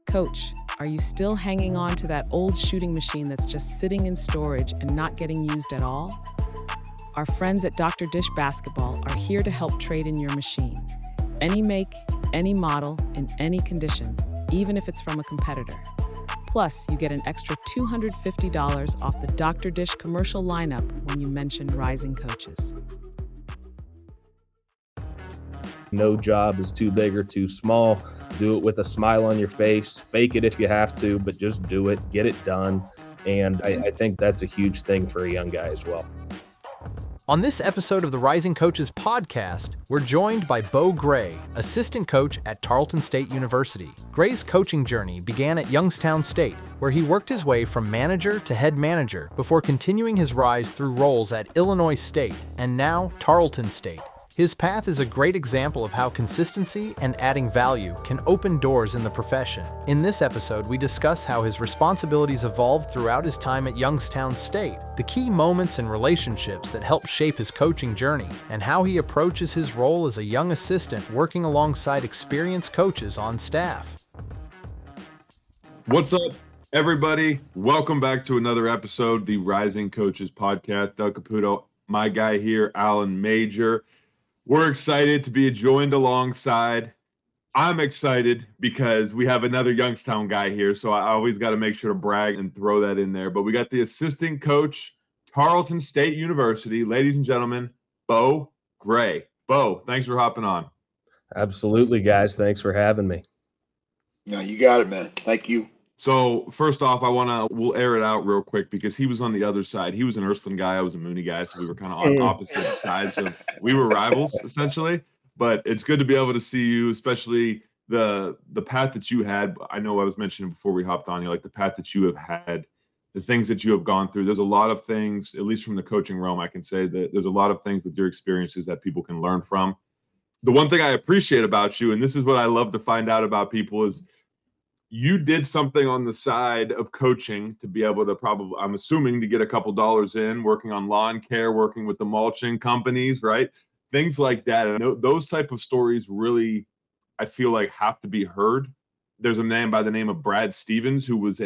Coach, are you still hanging on to that old shooting machine that's just sitting in storage and not getting used at all? Our friends at Dr. Dish Basketball are here to help trade in your machine. Any make, any model, in any condition, even if it's from a competitor. Plus, you get an extra $250 off the Dr. Dish commercial lineup when you mention Rising Coaches. No job is too big or too small. Do it with a smile on your face. Fake it if you have to, but just do it. Get it done. And I think that's a huge thing for a young guy as well. On this episode of the Rising Coaches podcast, we're joined by Bo Gray, assistant coach at Tarleton State University. Gray's coaching journey began at Youngstown State, where he worked his way from manager to head manager before continuing his rise through roles at Illinois State and now Tarleton State. His path is a great example of how consistency and adding value can open doors in the profession. In this episode, we discuss how his responsibilities evolved throughout his time at Youngstown State, the key moments and relationships that helped shape his coaching journey, and how he approaches his role as a young assistant working alongside experienced coaches on staff. What's up, everybody? Welcome back to another episode, the Rising Coaches podcast. Doug Caputo, my guy here, Alan Major. We're excited to be joined alongside. I'm excited because we have another Youngstown guy here, so I always got to make sure to brag and throw that in there. But we got the assistant coach, Tarleton State University, ladies and gentlemen, Bo Gray. Bo, thanks for hopping on. Absolutely, guys. Thanks for having me. No, you got it, man. Thank you. So first off, we'll air it out real quick because he was on the other side. He was an Ursuline guy. I was a Mooney guy. So we were kind of on opposite sides we were rivals essentially, but it's good to be able to see you, especially the path that you had. I know I was mentioning before we hopped on, like the path that you have had, the things that you have gone through. There's a lot of things, at least from the coaching realm, I can say that there's a lot of things with your experiences that people can learn from. The one thing I appreciate about you, and this is what I love to find out about people, is you did something on the side of coaching to be able to I'm assuming, to get a couple dollars in, working on lawn care, working with the mulching companies, right? Things like that. And those type of stories really, I feel like, have to be heard. There's a man by the name of Brad Stevens who was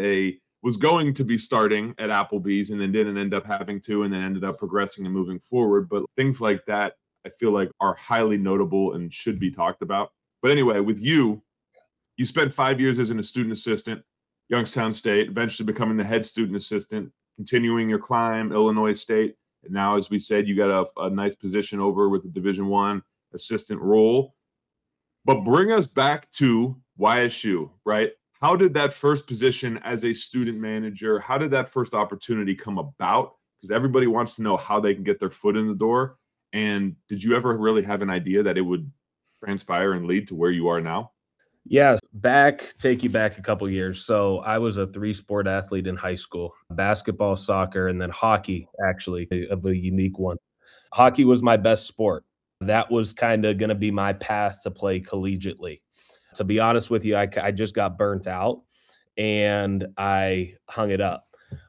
going to be starting at Applebee's and then didn't end up having to, and then ended up progressing and moving forward. But things like that, I feel like, are highly notable and should be talked about. But anyway, with you spent 5 years as a student assistant, Youngstown State, eventually becoming the head student assistant, continuing your climb, Illinois State. And now, as we said, you got a nice position over with the Division I assistant role. But bring us back to YSU, right? How did that first position as a student manager, how did that first opportunity come about? Because everybody wants to know how they can get their foot in the door. And did you ever really have an idea that it would transpire and lead to where you are now? Yeah, take you back a couple years. So I was a 3-sport athlete in high school: basketball, soccer, and then hockey, actually, a unique one. Hockey was my best sport. That was kind of going to be my path to play collegiately. To be honest with you, I just got burnt out and I hung it up.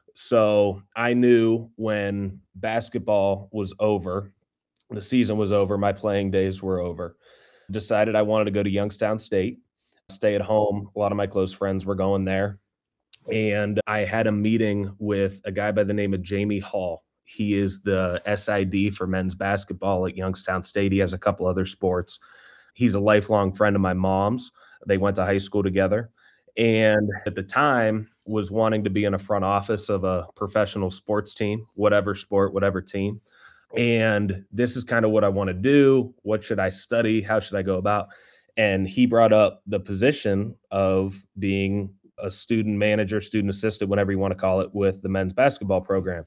So I knew when basketball was over, the season was over, my playing days were over, decided I wanted to go to Youngstown State. Stay at home. A lot of my close friends were going there. And I had a meeting with a guy by the name of Jamie Hall. He is the SID for men's basketball at Youngstown State. He has a couple other sports. He's a lifelong friend of my mom's. They went to high school together. And at the time was wanting to be in a front office of a professional sports team, whatever sport, whatever team. And this is kind of what I want to do. What should I study? How should I go about? And he brought up the position of being a student manager, student assistant, whatever you want to call it, with the men's basketball program.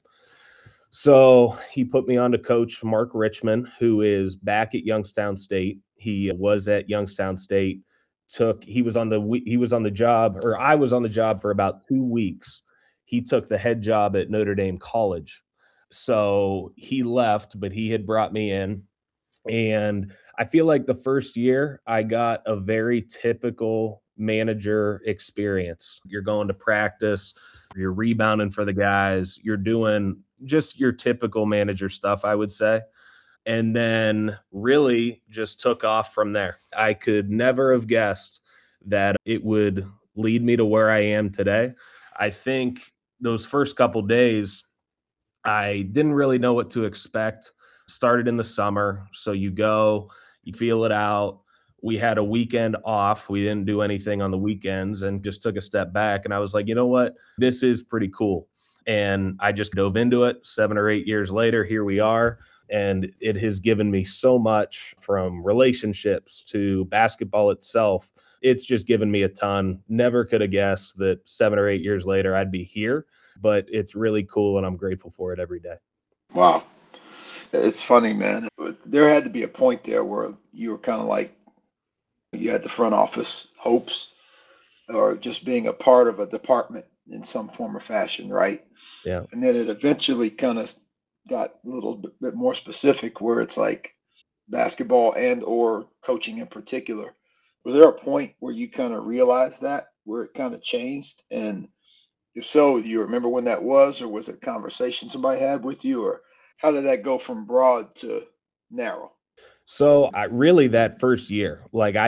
So he put me on to Coach Mark Richmond, who is back at Youngstown State. He was at Youngstown State. I was on the job for about 2 weeks. He took the head job at Notre Dame College. So he left, but he had brought me in. And I feel like the first year I got a very typical manager experience. You're going to practice, you're rebounding for the guys, you're doing just your typical manager stuff, I would say. And then really just took off from there. I could never have guessed that it would lead me to where I am today. I think those first couple days, I didn't really know what to expect. Started in the summer. So you go, you feel it out. We had a weekend off. We didn't do anything on the weekends and just took a step back. And I was like, you know what? This is pretty cool. And I just dove into it. 7 or 8 years later, here we are. And it has given me so much, from relationships to basketball itself. It's just given me a ton. Never could have guessed that 7 or 8 years later I'd be here, but it's really cool and I'm grateful for it every day. Wow. It's funny, man. There had to be a point there where you were kind of like, you had the front office hopes or just being a part of a department in some form or fashion, right? Yeah. And then it eventually kind of got a little bit more specific where it's like basketball and or coaching in particular. Was there a point where you kind of realized that, where it kind of changed? And if so, do you remember when that was, or was it a conversation somebody had with you, or how did that go from broad to narrow? So I really, that first year, like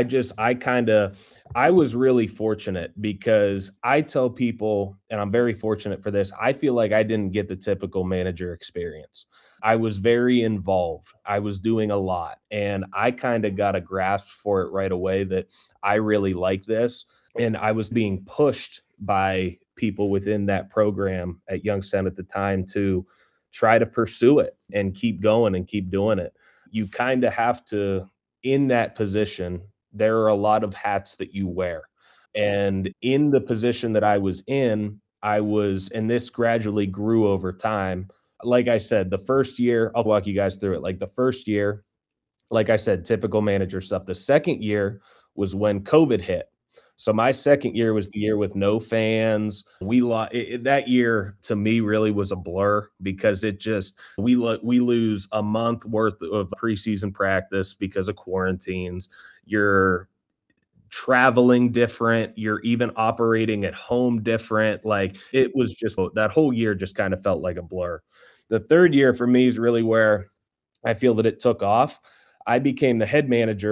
I was really fortunate because I tell people, and I'm very fortunate for this, I feel like I didn't get the typical manager experience. I was very involved. I was doing a lot, and I kind of got a grasp for it right away that I really like this. And I was being pushed by people within that program at Youngstown at the time to try to pursue it and keep going and keep doing it. You kind of have to, in that position, there are a lot of hats that you wear. And in the position that I was in, and this gradually grew over time. Like I said, the first year, I'll walk you guys through it. Like the first year, like I said, typical manager stuff. The second year was when COVID hit. So my second year was the year with no fans. That year to me really was a blur because we lose a month worth of preseason practice because of quarantines. You're traveling different. You're even operating at home different. Like it was just, that whole year just kind of felt like a blur. The third year for me is really where I feel that it took off. I became the head manager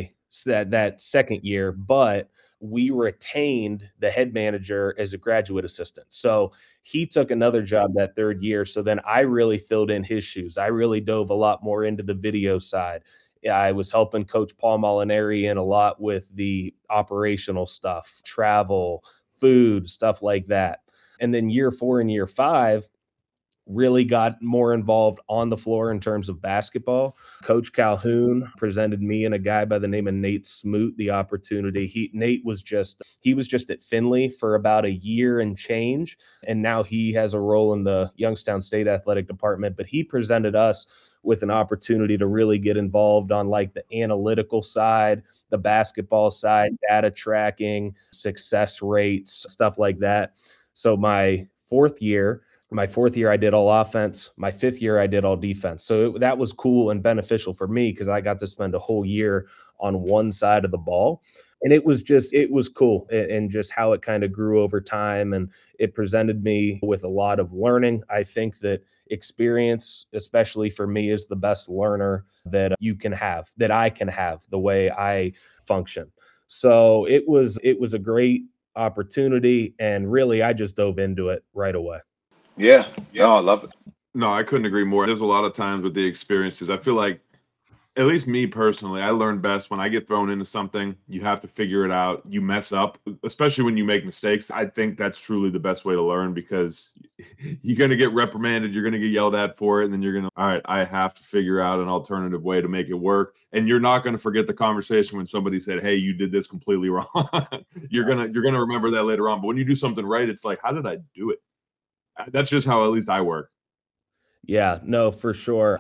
that second year, but we retained the head manager as a graduate assistant. So he took another job that third year. So then I really filled in his shoes. I really dove a lot more into the video side. I was helping Coach Paul Molinari in a lot with the operational stuff, travel, food, stuff like that. And then year 4 and year 5, really got more involved on the floor in terms of basketball. Coach Calhoun presented me and a guy by the name of Nate Smoot the opportunity. Nate was just at Findlay for about a year and change, and now he has a role in the Youngstown State Athletic Department. But he presented us with an opportunity to really get involved on like the analytical side, the basketball side, data tracking, success rates, stuff like that. So my fourth year, I did all offense. My fifth year, I did all defense. So that was cool and beneficial for me because I got to spend a whole year on one side of the ball. And it was cool, and just how it kind of grew over time. And it presented me with a lot of learning. I think that experience, especially for me, is the best learner that you can have, that I can have, the way I function. So it was a great opportunity. And really, I just dove into it right away. Yeah. No, I love it. No, I couldn't agree more. There's a lot of times with the experiences, I feel like, at least me personally, I learn best when I get thrown into something. You have to figure it out. You mess up, especially when you make mistakes. I think that's truly the best way to learn because you're going to get reprimanded. You're going to get yelled at for it. And then you're going to, all right, I have to figure out an alternative way to make it work. And you're not going to forget the conversation when somebody said, hey, you did this completely wrong. You're going to remember that later on. But when you do something right, it's like, how did I do it? That's just how at least I work. Yeah, no, for sure.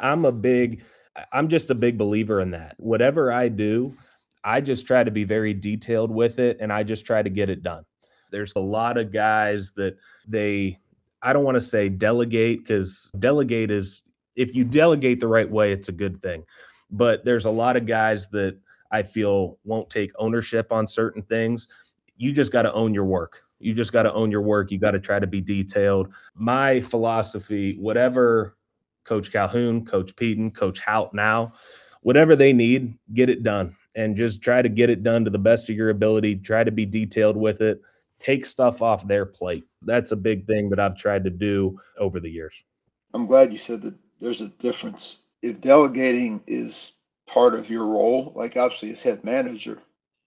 I'm just a big believer in that. Whatever I do, I just try to be very detailed with it, and I just try to get it done. There's a lot of guys that I don't want to say delegate, because delegate is, if you delegate the right way, it's a good thing. But there's a lot of guys that I feel won't take ownership on certain things. You just got to own your work. You just got to own your work. You got to try to be detailed. My philosophy, whatever Coach Calhoun, Coach Peden, Coach Hout now, whatever they need, get it done. And just try to get it done to the best of your ability. Try to be detailed with it. take stuff off their plate. That's a big thing that I've tried to do over the years. I'm glad you said that there's a difference. If delegating is part of your role, like obviously as head manager,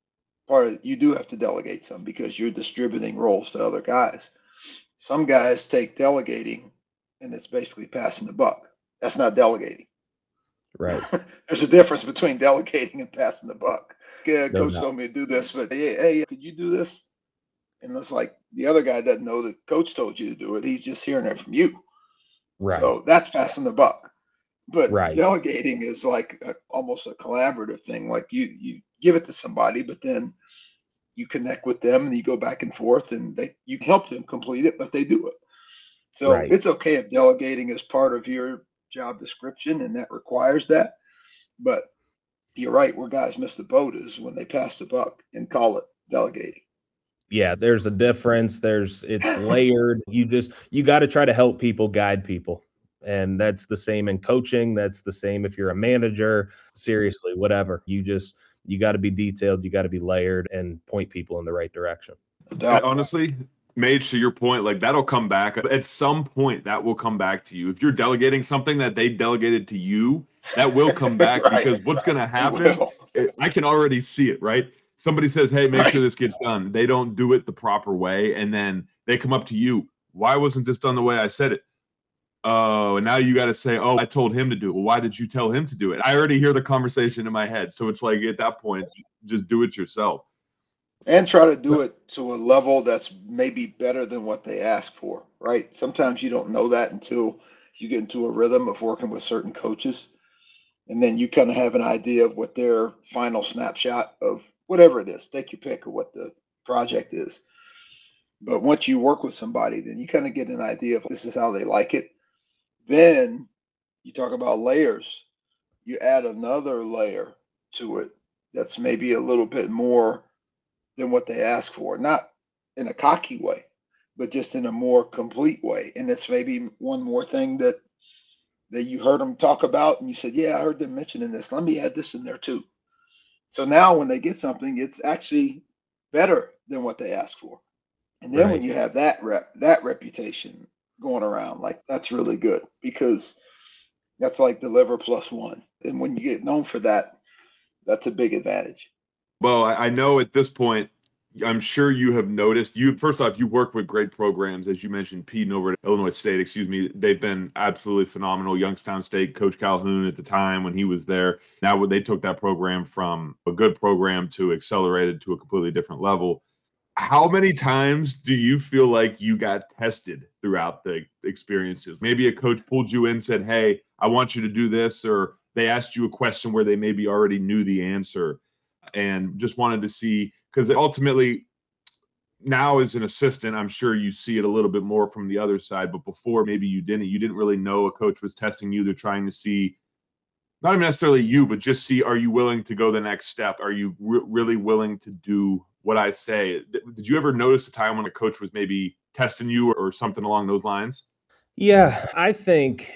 you do have to delegate some because you're distributing roles to other guys. Some guys take delegating and it's basically passing the buck. That's not delegating. Right. There's a difference between delegating and passing the buck. Yeah, No coach doubt. told me to do this, but hey, could you do this? And it's like the other guy doesn't know that coach told you to do it. He's just hearing it from you. Right. So that's passing the buck. But Right. delegating is like almost a collaborative thing. Like you give it to somebody, but then you connect with them and you go back and forth and you help them complete it, but they do it. So Right. it's okay if delegating is part of your job description and that requires that. But you're right, where guys miss the boat is when they pass the buck and call it delegating. Yeah, there's a difference. It's layered. You got to try to help people, guide people. And that's the same in coaching. That's the same if you're a manager, seriously, whatever. You got to be detailed. You got to be layered and point people in the right direction. And honestly, Mage, to your point, like that'll come back at some point. That will come back to you. If you're delegating something that they delegated to you, that will come back Right. Because what's going to happen, I can already see it, right? Somebody says, hey, make sure this gets done. They don't do it the proper way. And then they come up to you. Why wasn't this done the way I said it? Oh, and now you got to say, oh, I told him to do it. Well, why did you tell him to do it? I already hear the conversation in my head. So it's like at that point, just do it yourself. And try to do it to a level that's maybe better than what they ask for, right? Sometimes you don't know that until you get into a rhythm of working with certain coaches. And then you kind of have an idea of what their final snapshot of whatever it is. Take your pick of what the project is. But once you work with somebody, then you kind of get an idea of this is how they like it. Then you talk about layers. You add another layer to it that's maybe a little bit more than what they ask for, not in a cocky way, but just in a more complete way. And it's maybe one more thing that you heard them talk about and you said, yeah, I heard them mentioning this. Let me add this in there too. So now when they get something, it's actually better than what they asked for. And then when Right. you have that reputation going around, like that's really good because that's like deliver plus one. And when you get known for that, that's a big advantage. Well, I know at this point, I'm sure you have noticed. First off, you work with great programs, as you mentioned, Pete over at Illinois State. Excuse me, they've been absolutely phenomenal. Youngstown State, Coach Calhoun at the time when he was there. Now they took that program from a good program to accelerated to a completely different level. How many times do you feel like you got tested throughout the experiences? Maybe a coach pulled you in and said, hey, I want you to do this, or they asked you a question where they maybe already knew the answer and just wanted to see, because ultimately now as an assistant, I'm sure you see it a little bit more from the other side, but before maybe you didn't really know a coach was testing you. They're trying to see, not even necessarily you, but just see, are you willing to go the next step? Are you really willing to do what I say? Did you ever notice a time when a coach was maybe testing you or something along those lines? Yeah, I think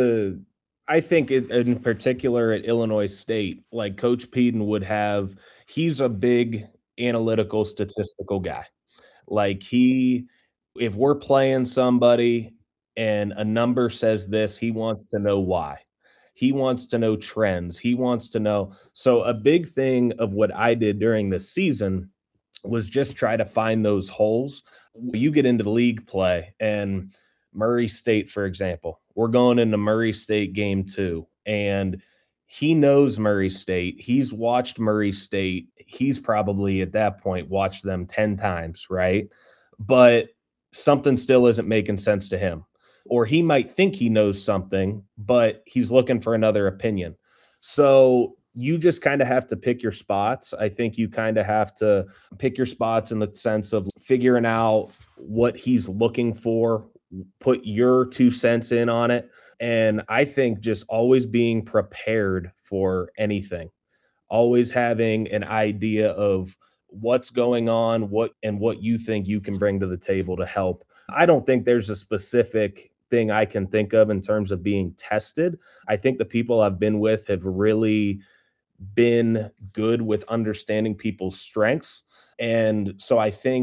in particular at Illinois State, like Coach Peden he's a big analytical, statistical guy. Like if we're playing somebody and a number says this, he wants to know why. He wants to know trends. He wants to know. So a big thing of what I did during this season was just try to find those holes. You get into league play and Murray State, for example, we're going into Murray State game 2, and he knows Murray State. He's watched Murray State. He's probably at that point watched them 10 times, right? But something still isn't making sense to him. Or he might think he knows something, but he's looking for another opinion. So you just kind of have to pick your spots. I think you kind of have to pick your spots in the sense of figuring out what he's looking for, put your 2 cents in on it. And I think just always being prepared for anything, always having an idea of what's going on, what you think you can bring to the table to help. I don't think there's a specific thing I can think of in terms of being tested. I think the people I've been with have really been good with understanding people's strengths. And so I think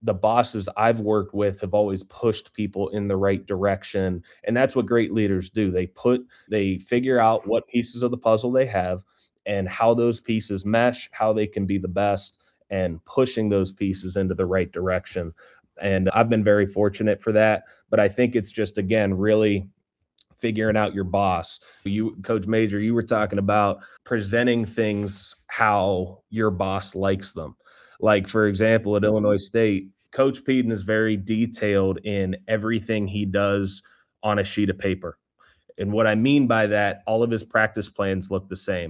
the bosses I've worked with have always pushed people in the right direction. And that's what great leaders do. They figure out what pieces of the puzzle they have and how those pieces mesh, how they can be the best, and pushing those pieces into the right direction. And I've been very fortunate for that. But I think it's just, again, really figuring out your boss. You, Coach Major, you were talking about presenting things how your boss likes them. Like, for example, at Illinois State, Coach Peden is very detailed in everything he does on a sheet of paper. And what I mean by that, all of his practice plans look the same.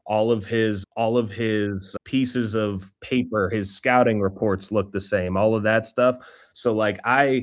All of his pieces of paper, his scouting reports look the same. All of that stuff. So like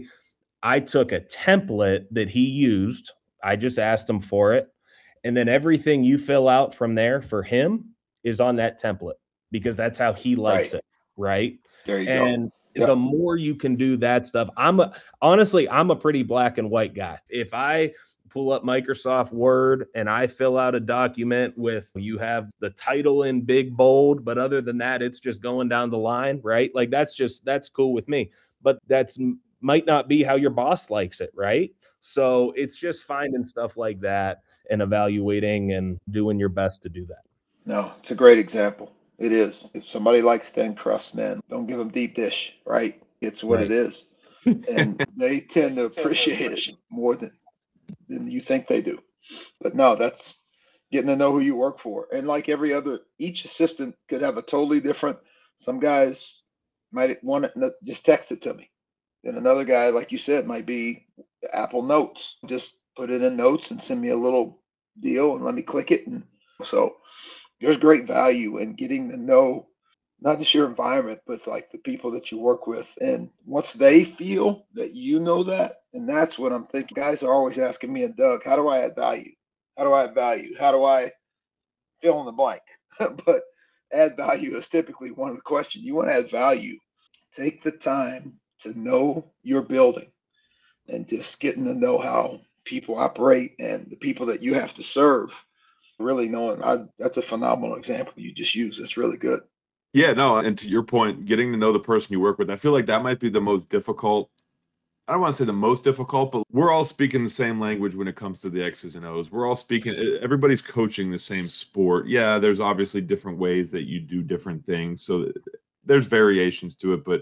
I took a template that he used. I just asked him for it. And then everything you fill out from there for him is on that template because that's how he likes Right. it. Right. There you And go. the more you can do that stuff, honestly, I'm a pretty black and white guy. If I pull up Microsoft Word and I fill out a document with you have the title in big bold, but other than that, it's just going down the line, right? Like that's cool with me. But that's might not be how your boss likes it, right? So it's just finding stuff like that and evaluating and doing your best to do that. No, it's a great example. It is. If somebody likes thin crust, man, don't give them deep dish, right? It's what Right. it is. And they tend to appreciate it more than you think they do. But no, that's getting to know who you work for. And like each assistant could have a totally different. Some guys might want it, just text it to me. Then another guy, like you said, might be Apple Notes. Just put it in Notes and send me a little deal and let me click it. And so there's great value in getting to know not just your environment, but like the people that you work with. And once they feel that you know that, and that's what I'm thinking. Guys are always asking me and Doug, how do I add value? How do I add value? How do I fill in the blank? But add value is typically one of the questions. You want to add value. Take the time to know your building and just getting to know how people operate and the people that you have to serve. Really knowing that's a phenomenal example you just used. That's really good. Yeah, no, and to your point, getting to know the person you work with, I feel like that might be the most difficult. I don't want to say the most difficult, but we're all speaking the same language when it comes to the X's and O's. We're all speaking, everybody's coaching the same sport. Yeah, there's obviously different ways that you do different things. So there's variations to it, but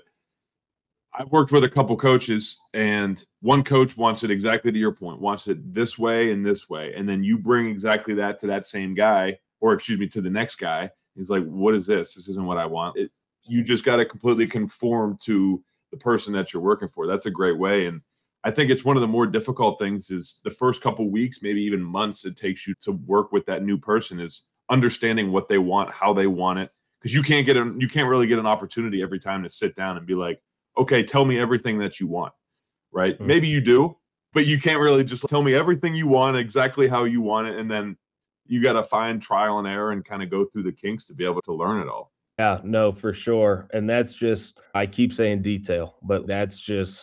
I've worked with a couple coaches, and one coach wants it exactly to your point, wants it this way and this way. And then you bring exactly that to that same guy, or excuse me, to the next guy. He's like, what is this? This isn't what I want. You just got to completely conform to the person that you're working for. That's a great way. And I think it's one of the more difficult things is the first couple weeks, maybe even months it takes you to work with that new person is understanding what they want, how they want it. Because you can't really get an opportunity every time to sit down and be like, okay, tell me everything that you want, right? Mm. Maybe you do, but you can't really just tell me everything you want, exactly how you want it. And then you got to find trial and error and kind of go through the kinks to be able to learn it all. Yeah, no, for sure. And that's just, I keep saying detail, but that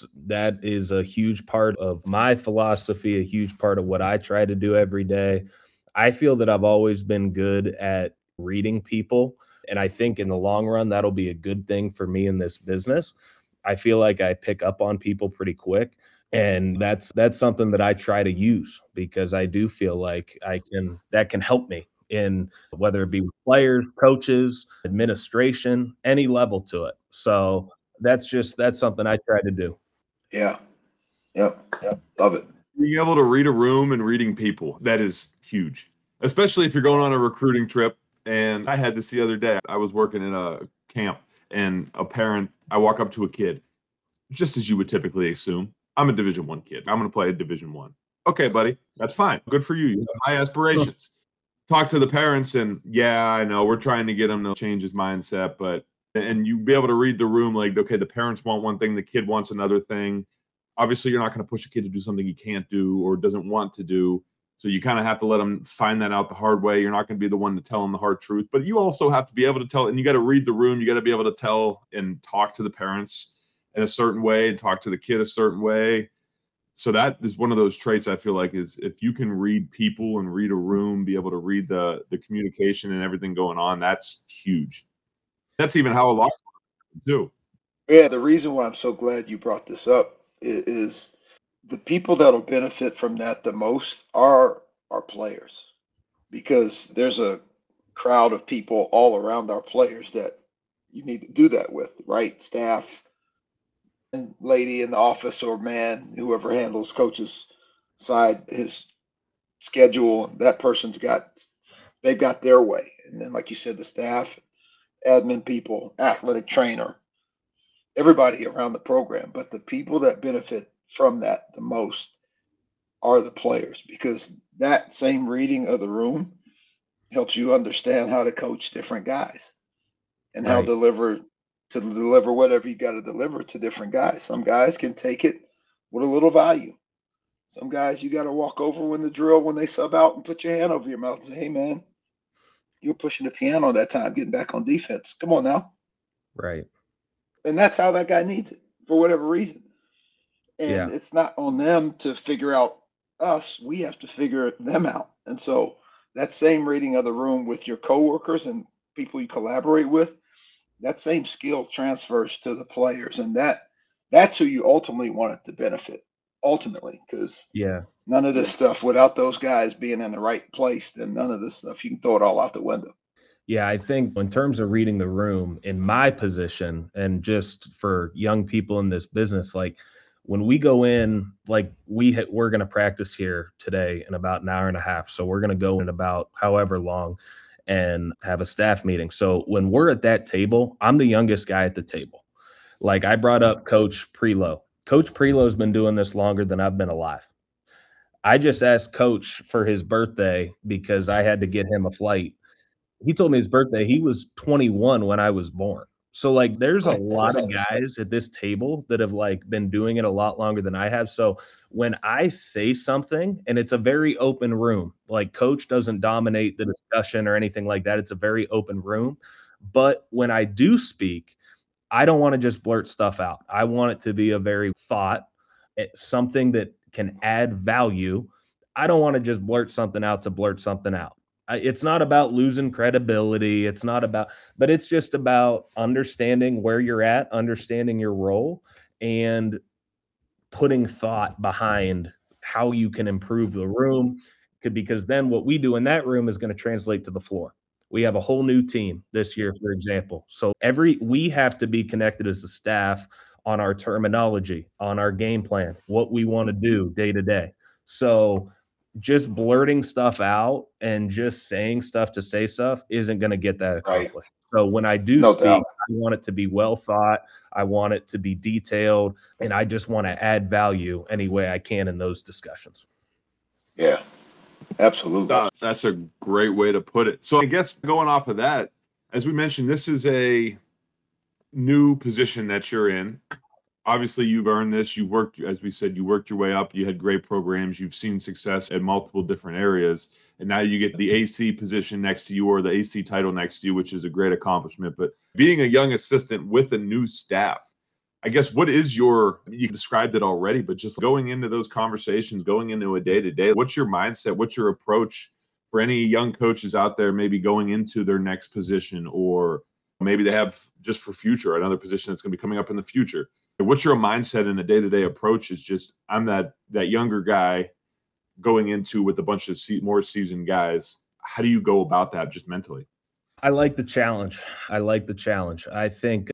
is a huge part of my philosophy, a huge part of what I try to do every day. I feel that I've always been good at reading people. And I think in the long run, that'll be a good thing for me in this business. I feel like I pick up on people pretty quick. And that's something that I try to use because I do feel like that can help me in whether it be with players, coaches, administration, any level to it. So that's something I try to do. Yeah. Yep. Love it. Being able to read a room and reading people, that is huge, especially if you're going on a recruiting trip. And I had this the other day. I was working in a camp and I walk up to a kid, just as you would typically assume. I'm a Division I kid. I'm going to play a Division I. Okay, buddy, that's fine. Good for you. You have high aspirations. Talk to the parents and yeah, I know we're trying to get him to change his mindset, and you be able to read the room like, okay, the parents want one thing, the kid wants another thing. Obviously, you're not going to push a kid to do something he can't do or doesn't want to do. So you kind of have to let them find that out the hard way. You're not going to be the one to tell them the hard truth, but you also have to be able to tell, and you got to read the room. You got to be able to tell and talk to the parents in a certain way and talk to the kid a certain way. So that is one of those traits I feel like is if you can read people and read a room, be able to read the communication and everything going on, that's huge. That's even how a lot of too. Yeah, the reason why I'm so glad you brought this up is the people that'll benefit from that the most are our players, because there's a crowd of people all around our players that you need to do that with, right? Staff and lady in the office, or man, whoever handles coach's side, his schedule, that person's got, they've got their way. And then, like you said, the staff, admin people, athletic trainer, everybody around the program. But the people that benefit from that the most are the players, because that same reading of the room helps you understand how to coach different guys and how Right. to deliver whatever you got to deliver to different guys. Some guys can take it with a little value. Some guys you got to walk over when the drill, when they sub out, and put your hand over your mouth and say, "Hey, man, you're pushing the piano that time, getting back on defense. Come on now." Right. And that's how that guy needs it for whatever reason. And Yeah. it's not on them to figure out us. We have to figure them out. And so that same reading of the room with your coworkers and people you collaborate with, that same skill transfers to the players, and that's who you ultimately want it to benefit. Ultimately, because Yeah. none of this stuff without those guys being in the right place, then none of this stuff, you can throw it all out the window. Yeah, I think in terms of reading the room in my position and just for young people in this business, like when we go in, like we're going to practice here today in about an hour and a half. So we're going to go in about however long and have a staff meeting. So when we're at that table, I'm the youngest guy at the table. Like I brought up Coach Prelo. Coach Prelo's been doing this longer than I've been alive. I just asked Coach for his birthday because I had to get him a flight. He told me his birthday, he was 21 when I was born. So, like, there's a lot of guys at this table that have, like, been doing it a lot longer than I have. So, when I say something and it's a very open room, like, coach doesn't dominate the discussion or anything like that, it's a very open room. But when I do speak, I don't wanna just blurt stuff out. I want it to be a very thought, something that can add value. I don't wanna just blurt something out to blurt something out. It's not about losing credibility, it's not about but it's just about understanding where you're at, understanding your role, and putting thought behind how you can improve the room, because then what we do in that room is gonna translate to the floor. We have a whole new team this year, for example. So we have to be connected as a staff on our terminology, on our game plan, what we wanna do day to day. So, just blurting stuff out and just saying stuff to say stuff isn't gonna get that Right. accomplished. So, when I do No speak, doubt. I want it to be well thought, I want it to be detailed, and I just wanna add value any way I can in those discussions. Yeah, absolutely. That's a great way to put it. So I guess going off of that, as we mentioned, this is a new position that you're in. Obviously, you've earned this. You worked, as we said, you worked your way up. You had great programs. You've seen success in multiple different areas. And now you get the AC position next to you, or the AC title next to you, which is a great accomplishment. But being a young assistant with a new staff, I guess, what is you described it already, but just going into those conversations, going into a day to day, what's your mindset? What's your approach for any young coaches out there, maybe going into their next position, or maybe they have just for future, another position that's going to be coming up in the future? What's your mindset in a day to day approach? Is just, I'm that younger guy going into with a bunch of more seasoned guys. How do you go about that just mentally? I like the challenge. I like the challenge. I think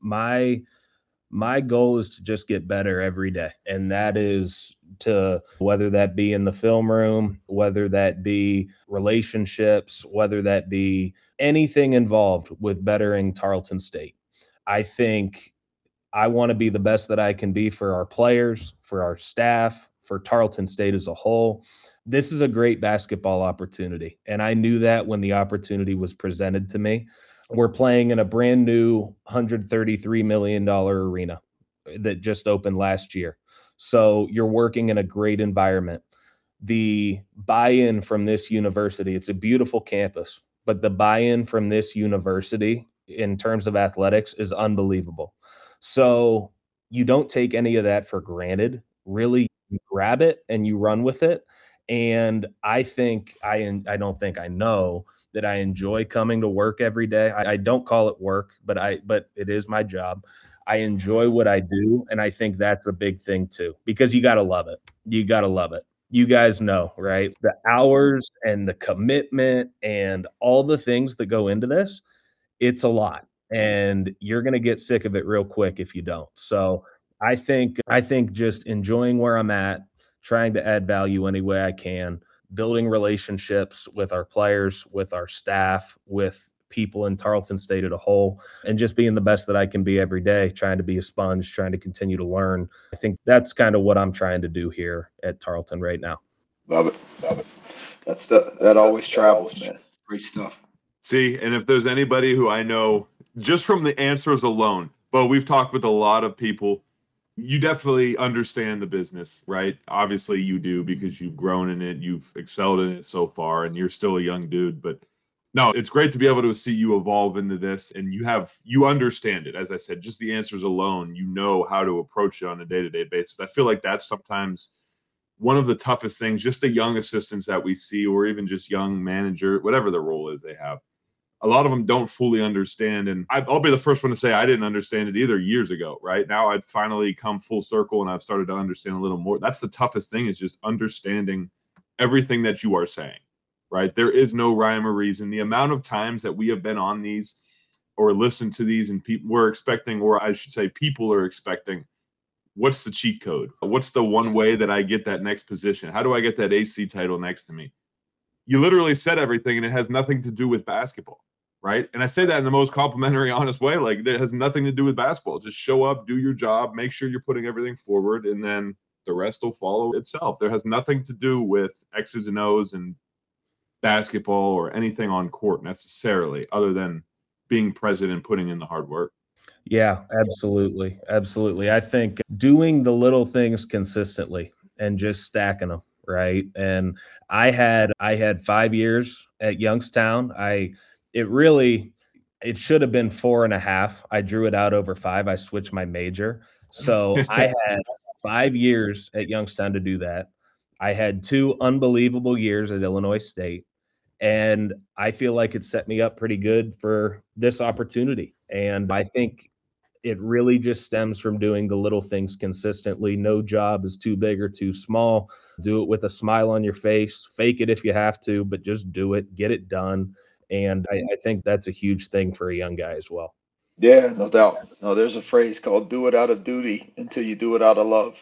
my goal is to just get better every day. And that is to, whether that be in the film room, whether that be relationships, whether that be anything involved with bettering Tarleton State. I think I want to be the best that I can be for our players, for our staff, for Tarleton State as a whole. This is a great basketball opportunity. And I knew that when the opportunity was presented to me. We're playing in a brand new $133 million arena that just opened last year. So you're working in a great environment. The buy-in from this university, it's a beautiful campus, but the buy-in from this university in terms of athletics is unbelievable. So you don't take any of that for granted. Really, you grab it and you run with it. And I think I don't think I know that I enjoy coming to work every day. I don't call it work, but it is my job. I enjoy what I do, and I think that's a big thing too, because you gotta love it. You gotta love it. You guys know, right? The hours and the commitment and all the things that go into this, it's a lot, and you're gonna get sick of it real quick if you don't. So, I think just enjoying where I'm at, trying to add value any way I can, building relationships with our players, with our staff, with people in Tarleton State as a whole, and just being the best that I can be every day, trying to be a sponge, trying to continue to learn. I think that's kind of what I'm trying to do here at Tarleton right now. Love it. Love it. That always travels, man. Great stuff. See, and if there's anybody who I know just from the answers alone, but we've talked with a lot of people, you definitely understand the business, right? Obviously you do because you've grown in it, you've excelled in it so far, and you're still a young dude. But no, it's great to be able to see you evolve into this, and you understand it. As I said, just the answers alone, you know how to approach it on a day-to-day basis. I feel like that's sometimes one of the toughest things, just the young assistants that we see, or even just young manager, whatever the role is they have. A lot of them don't fully understand. And I'll be the first one to say I didn't understand it either years ago, right? Now I've finally come full circle and I've started to understand a little more. That's the toughest thing, is just understanding everything that you are saying, right? There is no rhyme or reason. The amount of times that we have been on these or listened to these and people were expecting, or I should say people are expecting, what's the cheat code? What's the one way that I get that next position? How do I get that AC title next to me? You literally said everything, and it has nothing to do with basketball, right? And I say that in the most complimentary, honest way. Like, it has nothing to do with basketball. Just show up, do your job, make sure you're putting everything forward, and then the rest will follow itself. There has nothing to do with X's and O's and basketball or anything on court necessarily, other than being present and putting in the hard work. Yeah, absolutely. Absolutely. I think doing the little things consistently and just stacking them, right? And I had 5 years at Youngstown. It should have been 4.5. I drew it out over 5. I switched my major. So I had 5 years at Youngstown to do that. I had 2 unbelievable years at Illinois State. And I feel like it set me up pretty good for this opportunity. And I think it really just stems from doing the little things consistently. No job is too big or too small. Do it with a smile on your face. Fake it if you have to, but just do it. Get it done. And I think that's a huge thing for a young guy as well. Yeah, no doubt. No, there's a phrase called "do it out of duty until you do it out of love."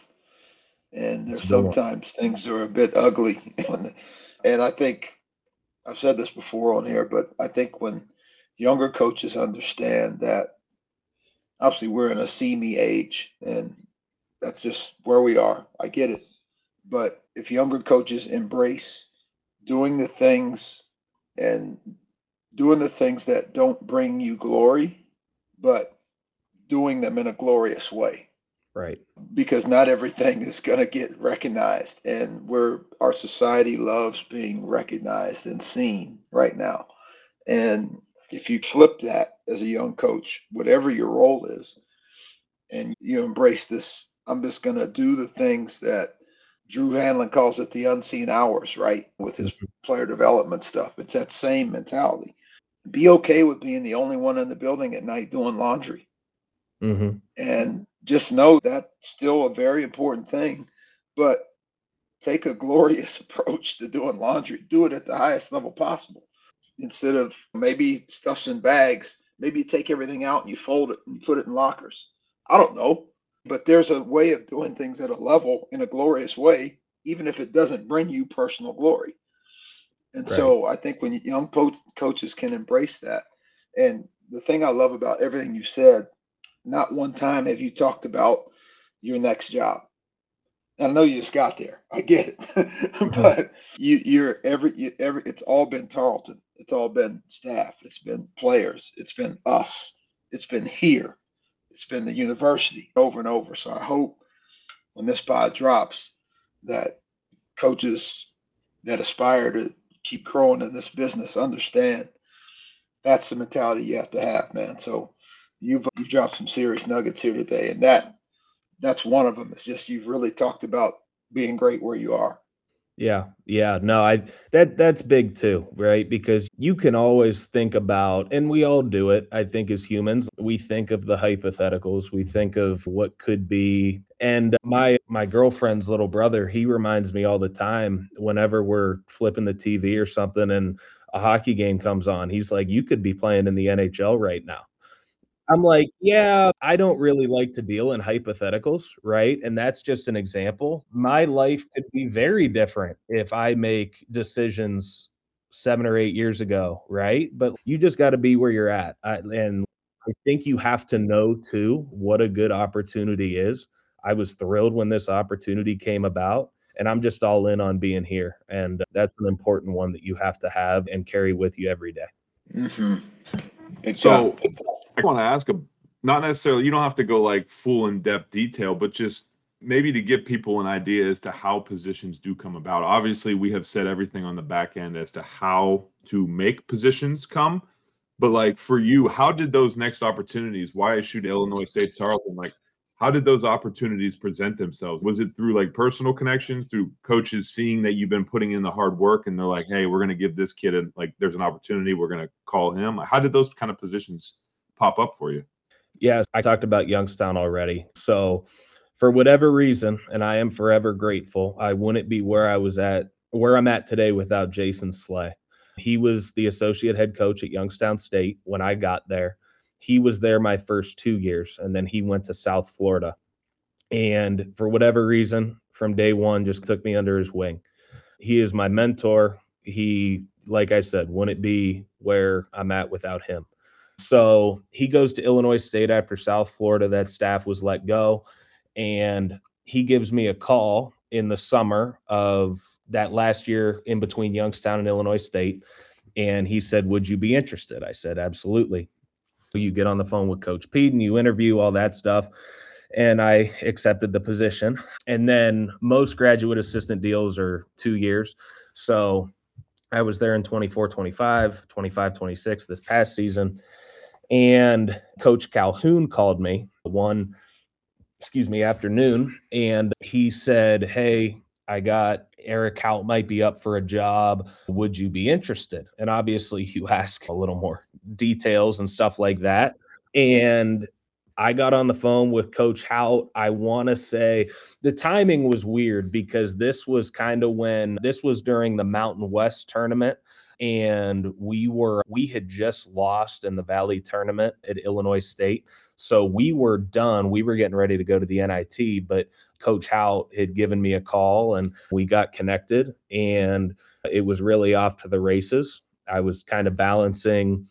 And there's It's a good one. sometimes things are a bit ugly. And I think I've said this before on here, but I think when younger coaches understand that, obviously we're in a see me age, and that's just where we are. I get it. But if younger coaches embrace doing the things and doing the things that don't bring you glory, but doing them in a glorious way, Right. because not everything is going to get recognized, and our society loves being recognized and seen right now. And if you flip that as a young coach, whatever your role is, and you embrace this, I'm just going to do the things that Drew Hanlon calls it the unseen hours, right? With his player development stuff. It's that same mentality. Be okay with being the only one in the building at night doing laundry. Mm-hmm. And just know that's still a very important thing, but take a glorious approach to doing laundry. Do it at the highest level possible. Instead of maybe stuff's in bags, maybe you take everything out and you fold it and put it in lockers. I don't know, but there's a way of doing things at a level in a glorious way, even if it doesn't bring you personal glory. And Right. so I think when young coaches can embrace that, and the thing I love about everything you said, not one time have you talked about your next job. And I know you just got there. I get it. But it's all been Tarleton. It's all been staff. It's been players. It's been us. It's been here. It's been the university over and over. So I hope when this pod drops that coaches that aspire to keep growing in this business understand that's the mentality you have to have, man. So you've dropped some serious nuggets here today, and that's one of them. It's just you've really talked about being great where you are. Yeah. Yeah. No, that's big too, right? Because you can always think about, and we all do it, I think, as humans, we think of the hypotheticals, we think of what could be. And my girlfriend's little brother, he reminds me all the time whenever we're flipping the TV or something and a hockey game comes on. He's like, you could be playing in the NHL right now. I'm like, "Yeah, I don't really like to deal in hypotheticals," right? And that's just an example. My life could be very different if I make decisions 7 or 8 years ago, right? But you just gotta be where you're at. And I think you have to know too what a good opportunity is. I was thrilled when this opportunity came about, and I'm just all in on being here, and that's an important one that you have to have and carry with you every day. Hmm. So I want to ask not necessarily, you don't have to go like full in depth detail, but just maybe to give people an idea as to how positions do come about. Obviously, we have said everything on the back end as to how to make positions come. But like for you, how did those next opportunities, why I shoot Illinois State Tarleton, like how did those opportunities present themselves? Was it through like personal connections, through coaches seeing that you've been putting in the hard work and they're like, hey, we're going to give this kid like there's an opportunity, we're going to call him? How did those kind of positions pop up for you? Yes, I talked about Youngstown already. So, for whatever reason, and I am forever grateful, I wouldn't be where I'm at today without Jason Slay. He was the associate head coach at Youngstown State when I got there. He was there my first 2 years, and then he went to South Florida. And for whatever reason, from day one, just took me under his wing. He is my mentor. He, like I said, wouldn't be where I'm at without him. So he goes to Illinois State after South Florida. That staff was let go. And he gives me a call in the summer of that last year in between Youngstown and Illinois State. And he said, would you be interested? I said, absolutely. You get on the phone with Coach Pete and you interview all that stuff. And I accepted the position. And then most graduate assistant deals are 2 years. So I was there in 24, 25, 25, 26 this past season. And Coach Calhoun called me one, afternoon, and he said, hey, I got Eric Hout might be up for a job. Would you be interested? And obviously you ask a little more details and stuff like that. And I got on the phone with Coach Hout. I want to say the timing was weird because this was during the Mountain West tournament. And we had just lost in the Valley tournament at Illinois State. So we were done. We were getting ready to go to the NIT, but Coach Hout had given me a call and we got connected and it was really off to the races. I was kind of balancing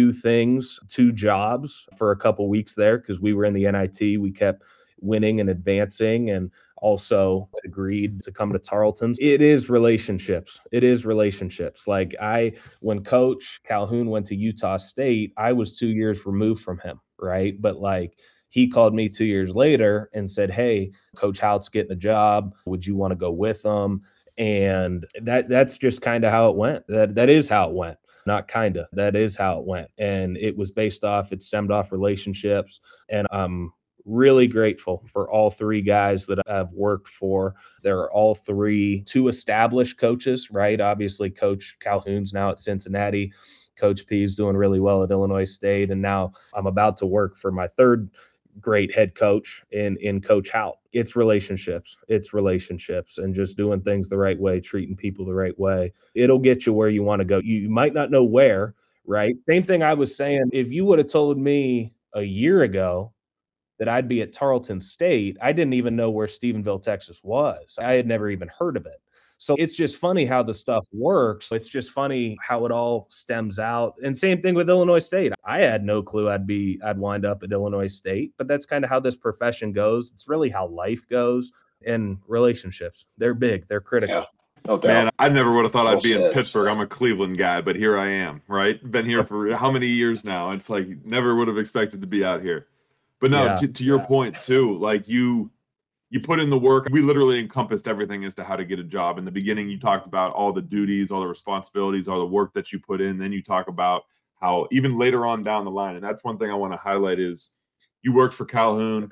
two jobs for a couple weeks there because we were in the NIT. We kept winning and advancing and also agreed to come to Tarleton. It is relationships. It is relationships. Like when Coach Calhoun went to Utah State, I was 2 years removed from him, right? But like he called me 2 years later and said, hey, Coach Hout's getting a job. Would you want to go with him? And that's just kind of how it went. That is how it went. Not kind of. That is how it went. And it stemmed off relationships. And I'm really grateful for all three guys that I've worked for. They're all two established coaches, right? Obviously, Coach Calhoun's now at Cincinnati. Coach P is doing really well at Illinois State. And now I'm about to work for my third great head coach in Coach Hout. It's relationships and just doing things the right way, treating people the right way. It'll get you where you want to go. You might not know where, right? Same thing I was saying. If you would have told me a year ago that I'd be at Tarleton State, I didn't even know where Stephenville, Texas was. I had never even heard of it. So it's just funny how the stuff works. It's just funny how it all stems out. And same thing with Illinois State. I had no clue I'd wind up at Illinois State, but that's kind of how this profession goes. It's really how life goes and relationships. They're big. They're critical. Yeah. No doubt. Man, I never would have thought I'd be in said. Pittsburgh. I'm a Cleveland guy, but here I am, right? Been here for how many years now? It's like never would have expected to be out here. But no, to your point too, like you put in the work. We literally encompassed everything as to how to get a job. In the beginning, you talked about all the duties, all the responsibilities, all the work that you put in. Then you talk about how even later on down the line, and that's one thing I want to highlight is you worked for Calhoun.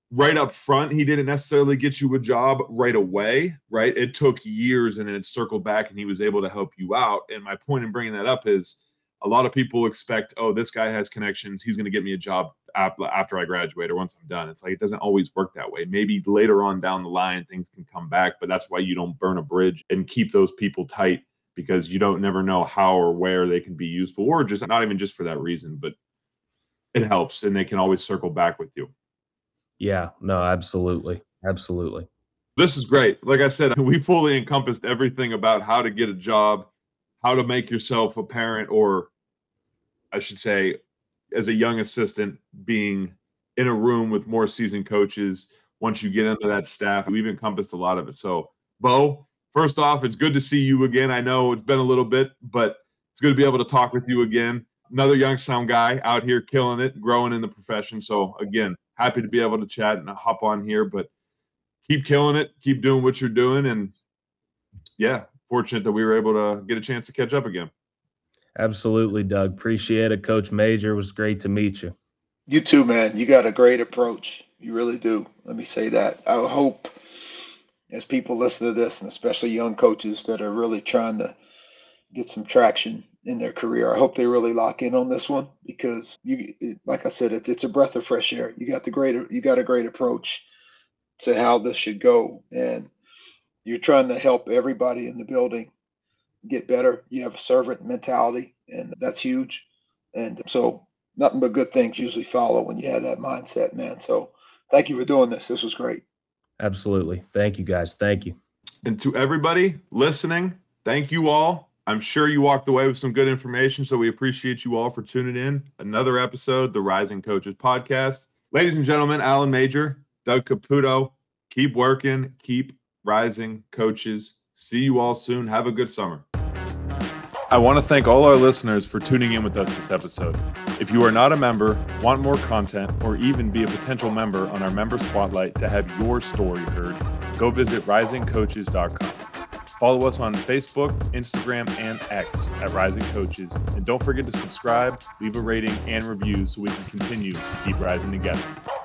right up front, he didn't necessarily get you a job right away, right? It took years, and then it circled back and he was able to help you out. And my point in bringing that up is a lot of people expect, oh, this guy has connections, he's going to get me a job after I graduate or once I'm done. It's like, it doesn't always work that way. Maybe later on down the line, things can come back, but that's why you don't burn a bridge and keep those people tight, because you don't never know how or where they can be useful, or just not even just for that reason, but it helps and they can always circle back with you. Yeah, no, absolutely. Absolutely. This is great. Like I said, we fully encompassed everything about how to get a job, how to make yourself a parent, or I should say, as a young assistant, being in a room with more seasoned coaches. Once you get into that staff, we've encompassed a lot of it. So, Bo, first off, it's good to see you again. I know it's been a little bit, but it's good to be able to talk with you again. Another Youngstown guy out here killing it, growing in the profession. So, again, happy to be able to chat and hop on here, but keep killing it, keep doing what you're doing. And, yeah, fortunate that we were able to get a chance to catch up again. Absolutely, Doug. Appreciate it. Coach Major, it was great to meet you. You too, man. You got a great approach. You really do. Let me say that. I hope as people listen to this, and especially young coaches that are really trying to get some traction in their career, I hope they really lock in on this one, because like I said, it's a breath of fresh air. You got a great approach to how this should go, and you're trying to help everybody in the building get better. You have a servant mentality, and that's huge. And so nothing but good things usually follow when you have that mindset, man. So thank you for doing this. This was great. Absolutely. Thank you, guys. Thank you. And to everybody listening, thank you all. I'm sure you walked away with some good information, so we appreciate you all for tuning in. Another episode, the Rising Coaches Podcast. Ladies and gentlemen, Alan Major, Doug Caputo, keep working, keep rising, coaches. See you all soon. Have a good summer. I want to thank all our listeners for tuning in with us this episode. If you are not a member, want more content, or even be a potential member on our member spotlight to have your story heard, go visit risingcoaches.com. Follow us on Facebook, Instagram, and X at Rising Coaches. And don't forget to subscribe, leave a rating, and review so we can continue to keep rising together.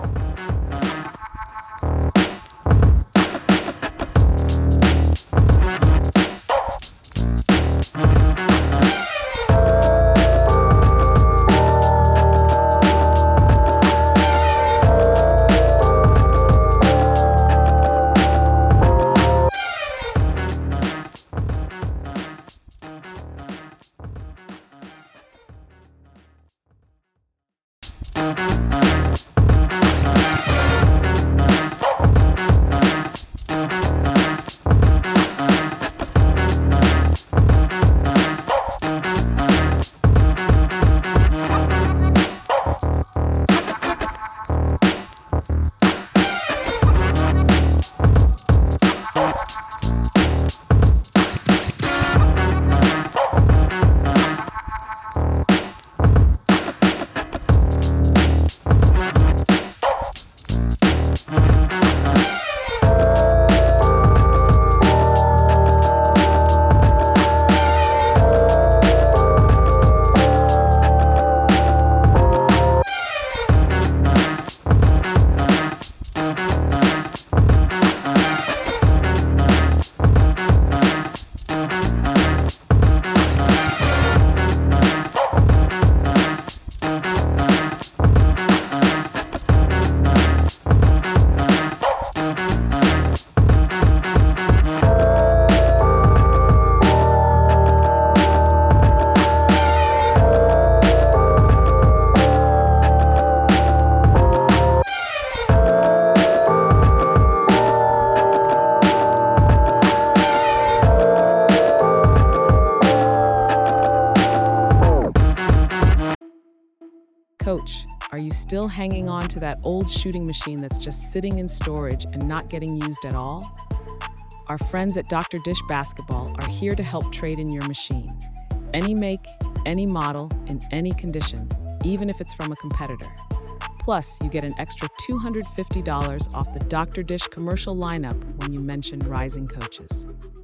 Coach, are you still hanging on to that old shooting machine that's just sitting in storage and not getting used at all? Our friends at Dr. Dish Basketball are here to help trade in your machine. Any make, any model, in any condition, even if it's from a competitor. Plus, you get an extra $250 off the Dr. Dish commercial lineup when you mention Rising Coaches.